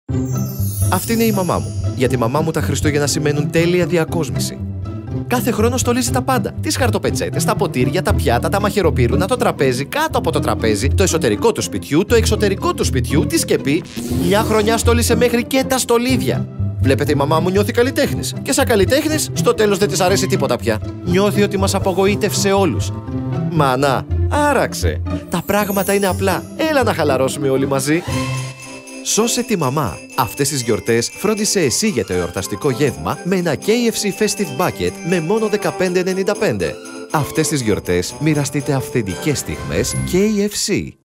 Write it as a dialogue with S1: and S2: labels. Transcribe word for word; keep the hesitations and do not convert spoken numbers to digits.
S1: Αυτή είναι η μαμά μου. Για τη μαμά μου τα Χριστούγεννα σημαίνουν τέλεια διακόσμηση. Κάθε χρόνο στολίζει τα πάντα. Τις χαρτοπετσέτες, τα ποτήρια, τα πιάτα, τα μαχαιροπύρουνα, το τραπέζι, κάτω από το τραπέζι, το εσωτερικό του σπιτιού, το εξωτερικό του σπιτιού, τη σκεπή. Μια χρονιά στόλισε μέχρι και τα στολίδια. Βλέπετε, η μαμά μου νιώθει καλλιτέχνης. Και σαν καλλιτέχνης, στο τέλος δεν της αρέσει τίποτα πια. Νιώθει ότι μας απογοήτευσε όλους. Μάνα, άραξε. Τα πράγματα είναι απλά. Έλα να χαλαρώσουμε όλοι μαζί. Σώσε τη μαμά. Αυτές τις γιορτές φρόντισε εσύ για το εορταστικό γεύμα με ένα κέι εφ σι Festive Bucket με μόνο δεκαπέντε ενενήντα πέντε. Αυτές τις γιορτές μοιραστείτε αυθεντικές στιγμές κέι εφ σι.